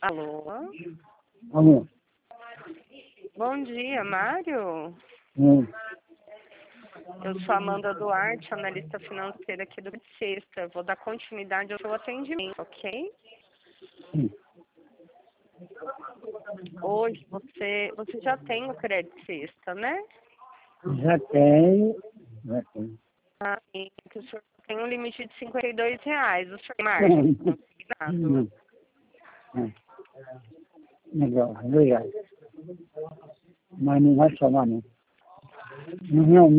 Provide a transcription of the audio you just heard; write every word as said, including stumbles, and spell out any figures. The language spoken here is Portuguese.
Alô? Alô? Bom dia, Mário. Hum. Eu sou Amanda Duarte, analista financeira aqui do Sexta. Vou dar continuidade ao seu atendimento, ok? Sim. Hoje você, você já tem o crédito Sexta, né? Já tenho, já tenho. Ah, e que o senhor tem um limite de cinquenta e dois reais. O senhor tem margem consignado? Não. É. Legal, obrigado. Mas não vai somar, não. Não,